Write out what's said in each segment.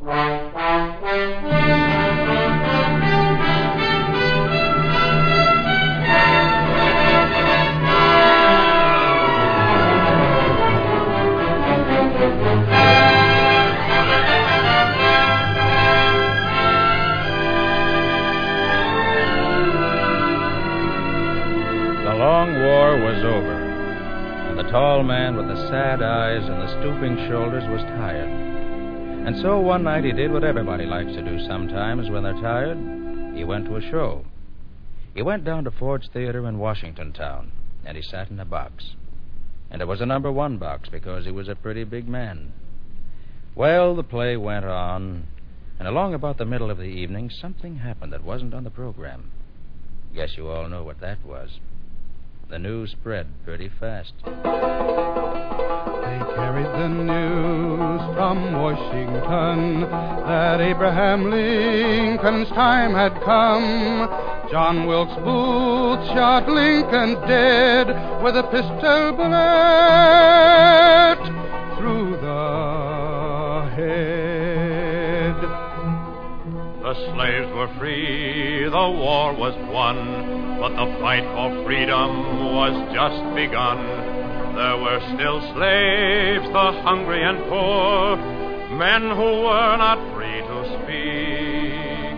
The long war was over, and the tall man with the sad eyes and the stooping shoulders was tired. And so one night he did what everybody likes to do sometimes when they're tired. He went to a show. He went down to Ford's Theater in Washington Town, and he sat in a box. And it was a number 1 box because he was a pretty big man. Well, the play went on, and along about the middle of the evening, something happened that wasn't on the program. Guess you all know what that was. The news spread pretty fast. They carried the news from Washington that Abraham Lincoln's time had come. John Wilkes Booth shot Lincoln dead with a pistol bullet through the head. The slaves were free, the war was won, but the fight for freedom was just begun. There were still slaves, the hungry and poor, men who were not free to speak.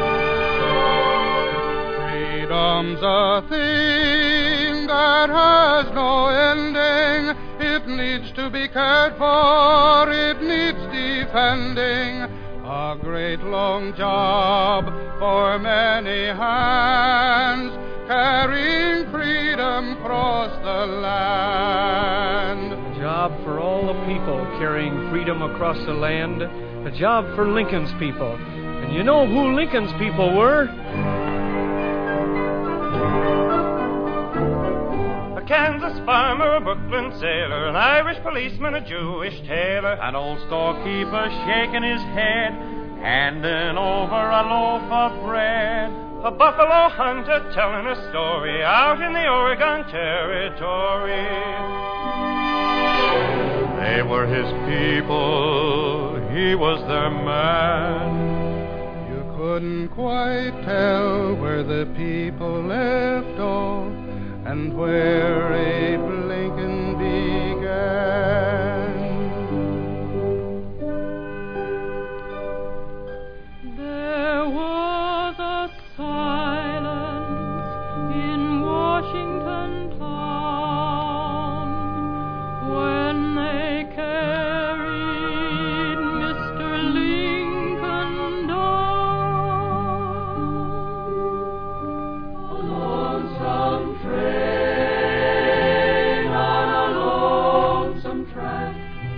Freedom's a thing that has no ending. It needs to be cared for, it needs defending. A great long job for many hands, carrying freedom across the land. A job for all the people carrying freedom across the land. A job for Lincoln's people. And you know who Lincoln's people were? A Kansas farmer, a Brooklyn sailor, an Irish policeman, a Jewish tailor, An old storekeeper shaking his head, handing over a loaf of bread. a buffalo hunter telling a story out in the Oregon Territory. They were his people, he was their man. You couldn't quite tell where the people left off and where Abe Lincoln began. There was a silence in Washington town when they carried Mr. Lincoln down. A lonesome train on a lonesome track.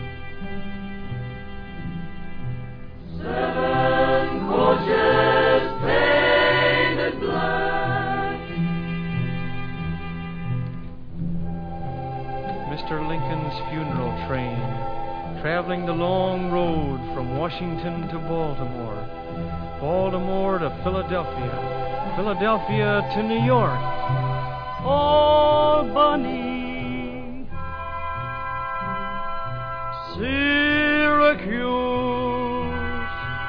Seven coaches painted black. Mr. Lincoln's funeral train, traveling the long road from Washington to Baltimore, Baltimore to Philadelphia, Philadelphia to New York, Albany, Syracuse,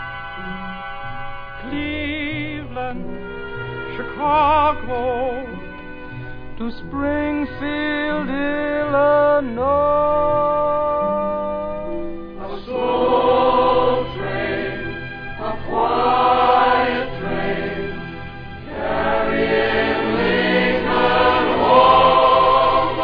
Cleveland, Chicago, to Springfield, Illinois. A slow train, a quiet train, carrying Lincoln home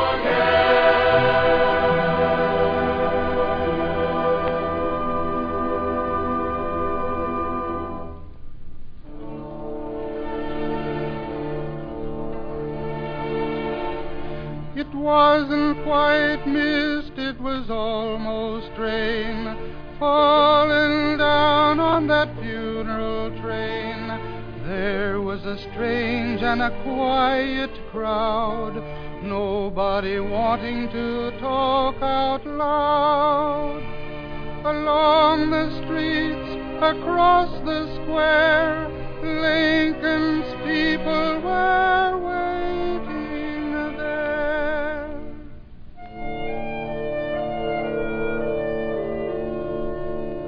It wasn't quite mist, it was almost rain, falling down on that funeral train. There was a strange and a quiet crowd, nobody wanting to talk out loud. Along the streets, across the square, Lincoln's people were waiting there.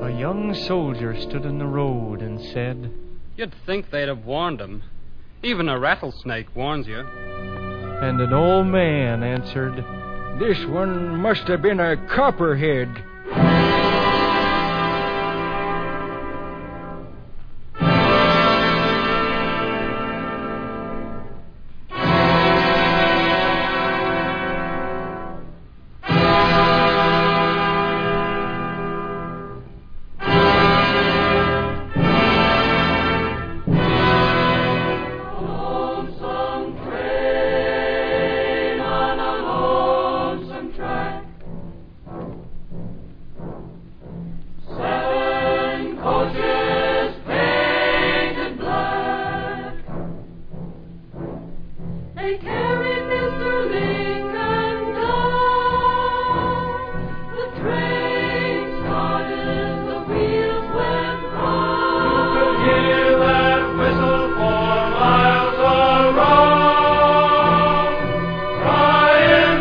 A young soldier stood in the road and said, You'd think they'd have warned him. Even a rattlesnake warns you. And an old man answered, This one must have been a copperhead. Lonesome train on a lonesome track. 7 coaches painted black. They carried Mr. Lincoln down. The train started, the wheels went round. You could hear that whistle for miles around, crying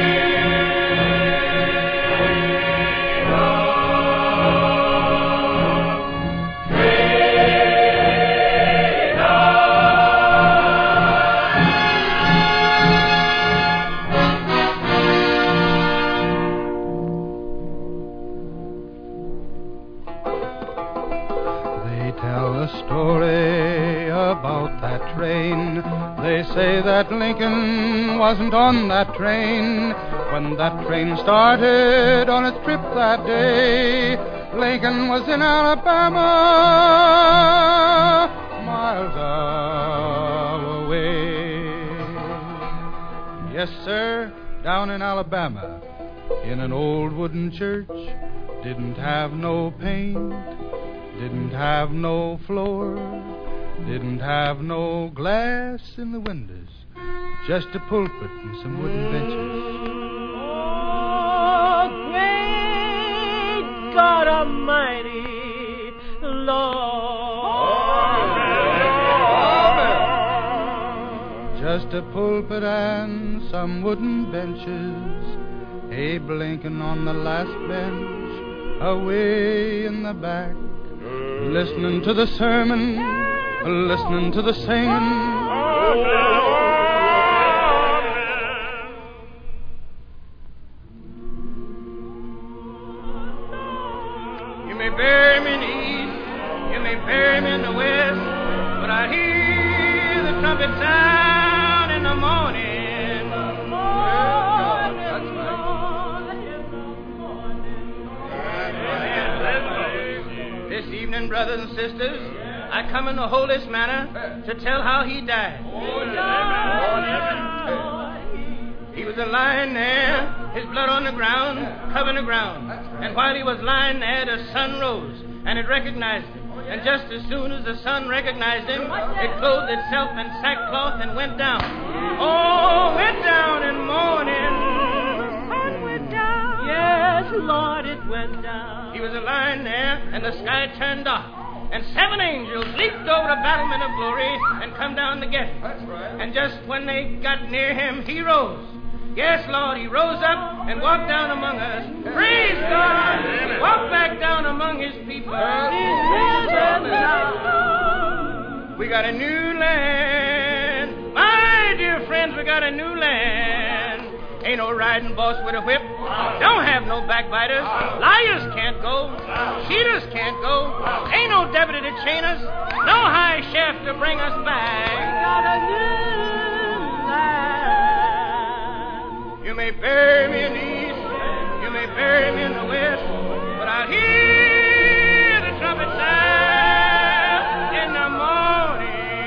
They tell a story about that train. They say that Lincoln wasn't on that train. When that train started on its trip that day, Lincoln was in Alabama, miles away. Yes, sir, down in Alabama, in an old wooden church. Didn't have no paint, didn't have no floor, didn't have no glass in the windows, just a pulpit and some wooden benches. Oh, great God Almighty, Lord. Just a pulpit and some wooden benches. Abe Lincoln on the last bench, away in the back, listening to the sermon, listening to the singing. You may bury me in the east, you may bury me in the west, but I hear the trumpet sound in the morning. This evening, brothers and sisters, I come in the holiest manner to tell how he died. He was a lying there, his blood on the ground, covering the ground. And while he was lying there, the sun rose, and it recognized him. And just as soon as the sun recognized him, it clothed itself in sackcloth and went down. Oh, went down in mourning. The sun went down. Yes, Lord, it went down. He was a lying there, and the sky turned dark. And 7 angels leaped over the battlement of glory and come down to get him. That's right. And just when they got near him, he rose. Yes, Lord, he rose up and walked down among us. Praise God! Walked back down among his people. We got a new land. My dear friends, we got a new land. Ain't no riding boss with a whip. Don't have no backbiters. Liars can't go. Cheaters can't go. Ain't no deputy to chain us. No high chef to bring us back. We got a new land. You may bury me in the east. You may bury me in the west. But I'll hear the trumpet sound in the morning.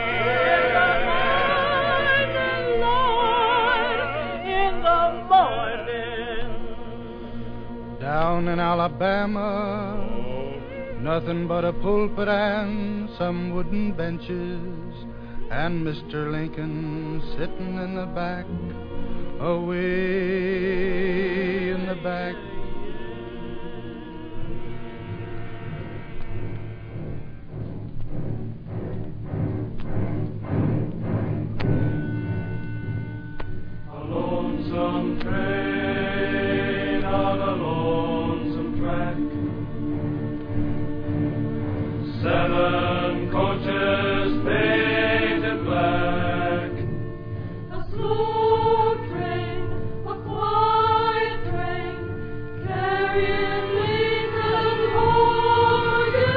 Down in Alabama, nothing but a pulpit and some wooden benches, and Mr. Lincoln sitting in the back, away in the back. A lonesome train on a lonesome track. 7 coaches painted black. A slow train, a quiet train, carrying Lincoln Morgan.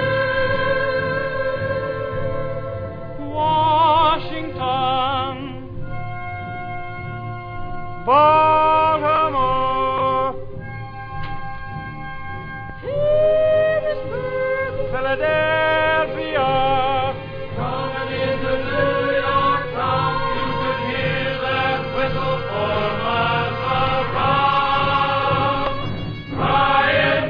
Washington, Baltimore, Harrisburg, Philadelphia. Coming into New York town, you could hear that whistle 4 miles around, crying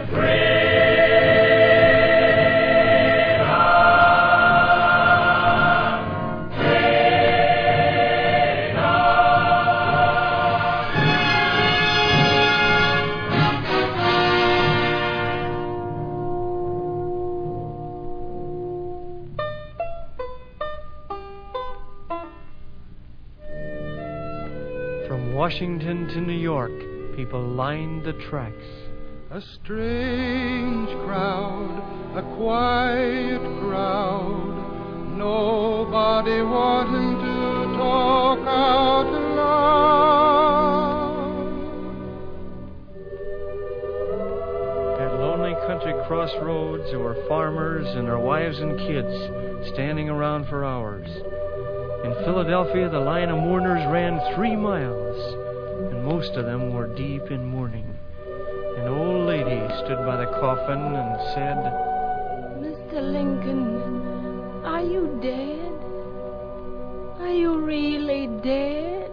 From Washington to New York, people lined the tracks. A strange crowd, a quiet crowd, nobody wanting to talk out loud. At lonely country crossroads, there were farmers and their wives and kids standing around for hours. In Philadelphia, the line of mourners ran 3 miles, and most of them were deep in mourning. An old lady stood by the coffin and said, Mr. Lincoln, are you dead? Are you really dead?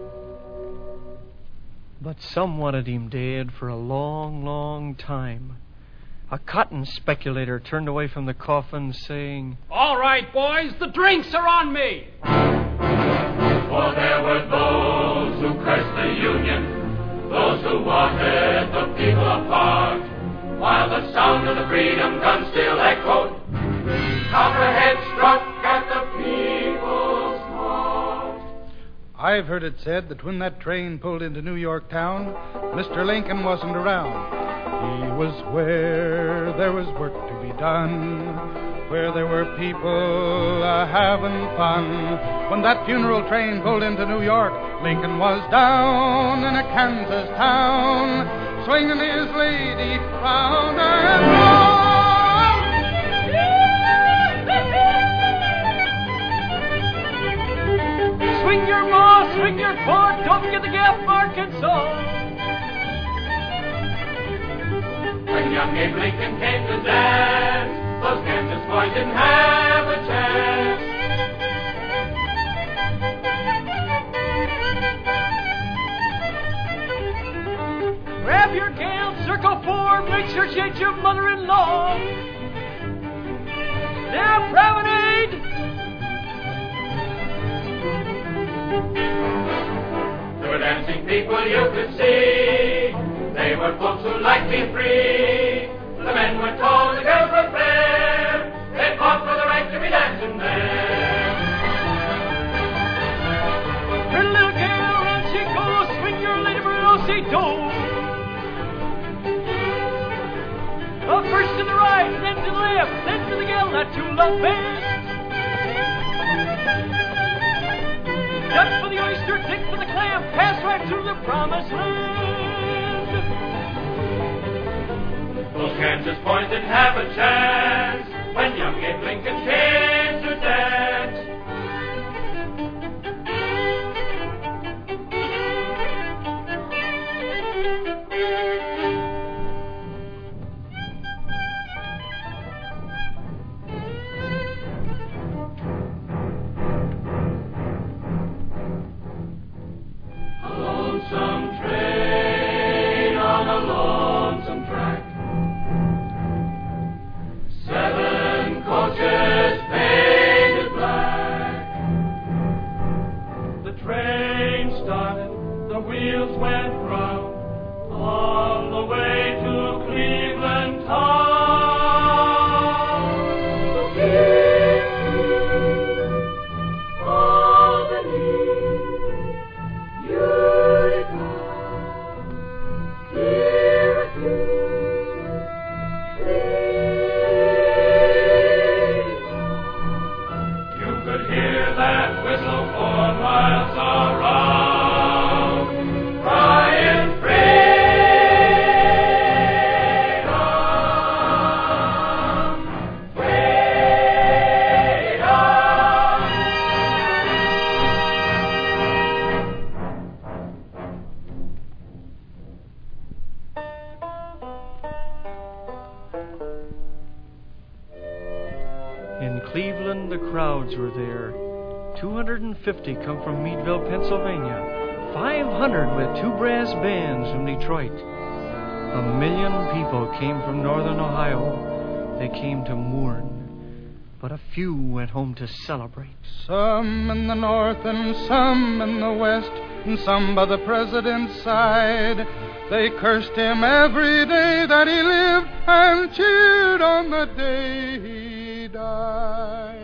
But some wanted him dead for a long, long time. A cotton speculator turned away from the coffin, saying, All right, boys, the drinks are on me. For there were those who cursed the Union, those who wanted the people apart, while the sound of the freedom gun still echoed. Copperhead struck at the people's heart. I've heard it said that when that train pulled into New York town, Mr. Lincoln wasn't around. He was where there was work to be done, where there were people having fun. When that funeral train pulled into New York, Lincoln was down in a Kansas town, swinging his lady crown and roll. Swing your maw, swing your paw, don't get the gap, Arkansas. When young Abe Lincoln came to dance, those Kansas boys didn't have a chance. Grab your gal, circle 4, make sure she ain't your mother-in-law. Now, promenade! There were dancing people you could see. They were folks who liked to be free. The men were tall, the girls were fair. They fought for the right to be dancing there. Pretty little girl, and she goes, swing your lady do. First to the right, then to the left, then to the gal that you love best. Duck for the oyster, dick for the clam, pass right through the promised land. Those Kansas boys didn't have a chance when young Abe Lincoln came to dance. You could hear that whistle 4 miles around, crying freedom, freedom. In Cleveland, the crowds were there. 250 come from Meadville, Pennsylvania. 500 with 2 brass bands from Detroit. 1 million people came from northern Ohio. They came to mourn, but a few went home to celebrate. Some in the north and some in the west, and some by the president's side. They cursed him every day that he lived and cheered on the day he died.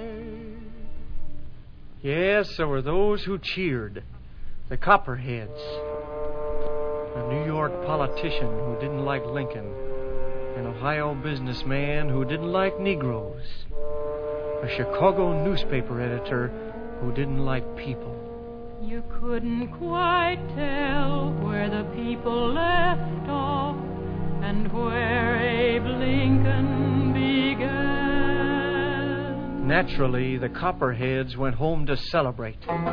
Yes, there were those who cheered. The Copperheads. A New York politician who didn't like Lincoln. An Ohio businessman who didn't like Negroes. A Chicago newspaper editor who didn't like people. You couldn't quite tell where the people left off and where Abe Lincoln began. Naturally, the Copperheads went home to celebrate.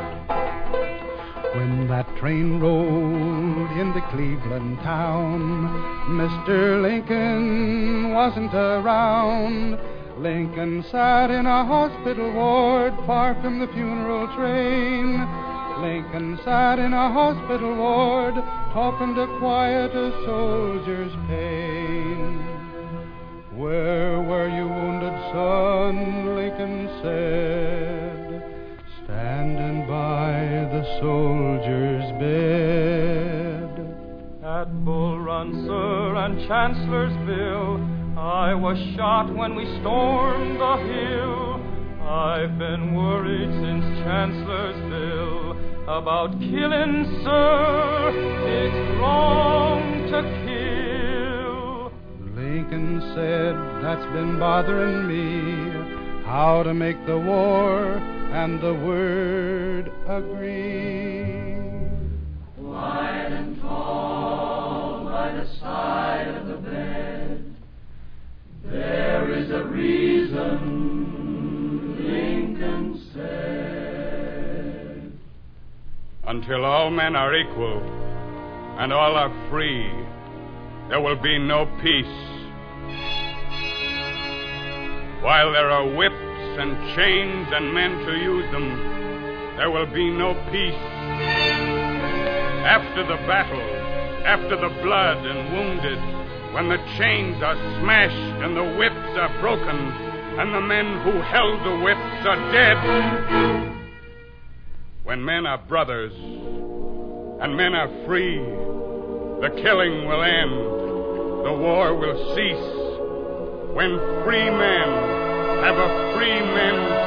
When that train rolled into Cleveland town, Mr. Lincoln wasn't around. Lincoln sat in a hospital ward far from the funeral train. Lincoln sat in a hospital ward talking to quiet a soldier's pain. Where were you, wounded son? Lincoln said, standing by the soldier's bed. At Bull Run, sir, and Chancellorsville, I was shot when we stormed the hill. I've been worried since Chancellorsville about killing, sir. It's wrong to kill. Lincoln said, that's been bothering me, how to make the war and the word agree. Quiet and tall by the side of the bed, there is a reason, Lincoln said. Until all men are equal and all are free, there will be no peace. While there are whips and chains and men to use them, there will be no peace. After the battle, after the blood and wounded, when the chains are smashed and the whips are broken, and the men who held the whips are dead, when men are brothers and men are free, the killing will end, the war will cease. When free men have a free men's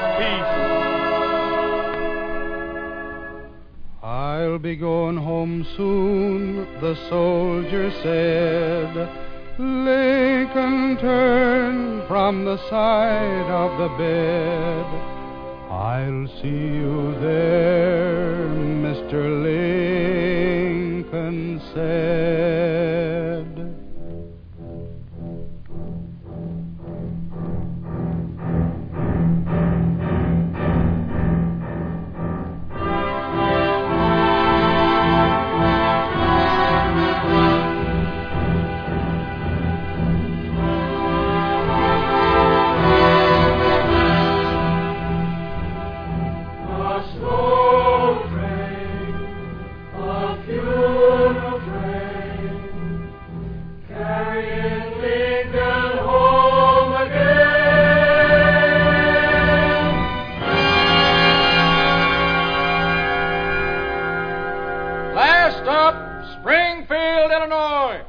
peace. I'll be going home soon, the soldier said. Lincoln turned from the side of the bed. I'll see you there, Mr. Lincoln said. Springfield, Illinois.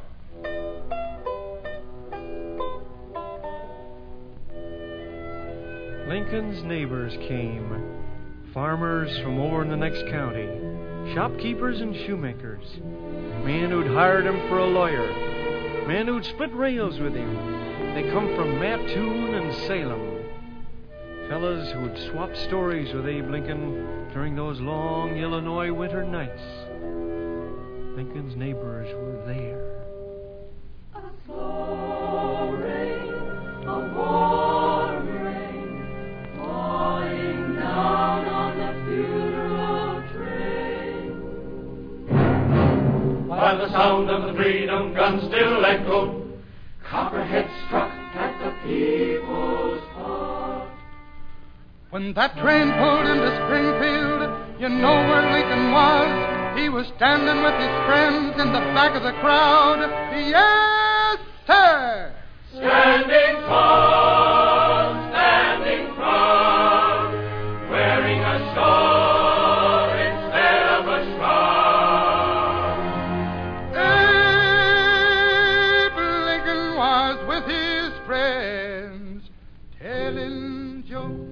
Lincoln's neighbors came. Farmers from over in the next county. Shopkeepers and shoemakers. Men who'd hired him for a lawyer. Men who'd split rails with him. They come from Mattoon and Salem. Fellas who'd swap stories with Abe Lincoln during those long Illinois winter nights. Lincoln's neighbors were there. A slow rain, a warm rain, falling down on the funeral train. While the sound of the freedom gun still echoed, Copperhead struck at the people's heart. When that train pulled into Springfield, you know where Lincoln was. He was standing with his friends in the back of the crowd. Yes, sir! Standing tall, standing proud, wearing a shawl instead of a shroud. Abe Lincoln was with his friends, telling jokes.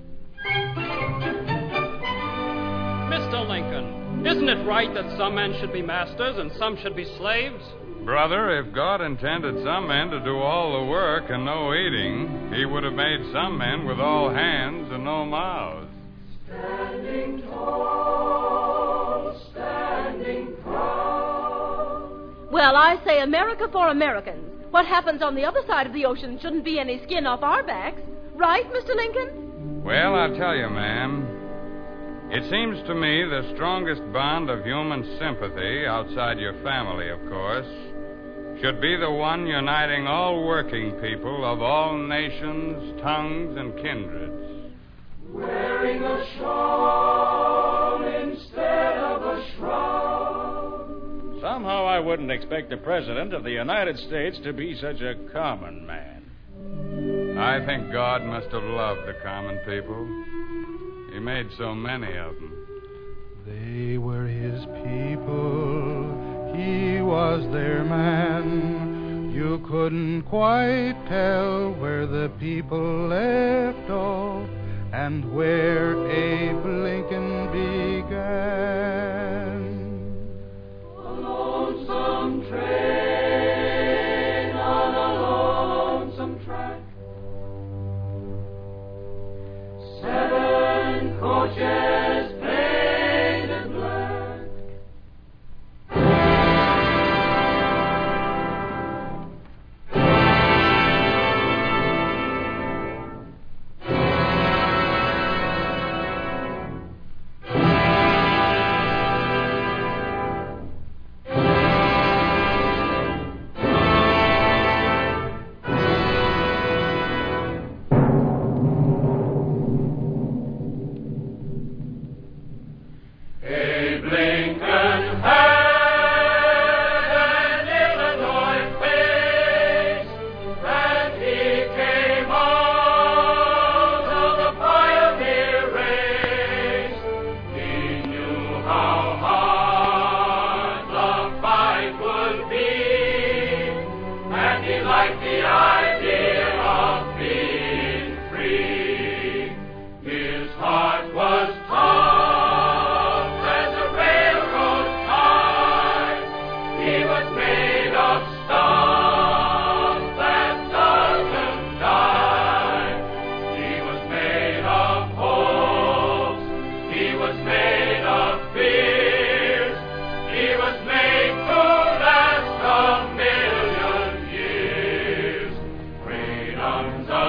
Mr. Lincoln, isn't it right that some men should be masters and some should be slaves? Brother, if God intended some men to do all the work and no eating, he would have made some men with all hands and no mouths. Standing tall, standing proud. Well, I say America for Americans. What happens on the other side of the ocean shouldn't be any skin off our backs. Right, Mr. Lincoln? Well, I'll tell you, ma'am. It seems to me the strongest bond of human sympathy, outside your family, of course, should be the one uniting all working people of all nations, tongues, and kindreds. Wearing a shawl instead of a shroud. Somehow I wouldn't expect the President of the United States to be such a common man. I think God must have loved the common people. He made so many of them. They were his people. He was their man. You couldn't quite tell where the people left off and where Abe Lincoln began. A lonesome train on a lonesome track. 7 coaches painted black. Abe Lincoln had an Illinois face, and he came out of the pioneer race. He knew how hard the fight would be, and he liked the idea of being free. His heart was tough. He was made of stuff that doesn't die. He was made of hopes. He was made of fears. He was made to last 1,000,000 years. Freedom's a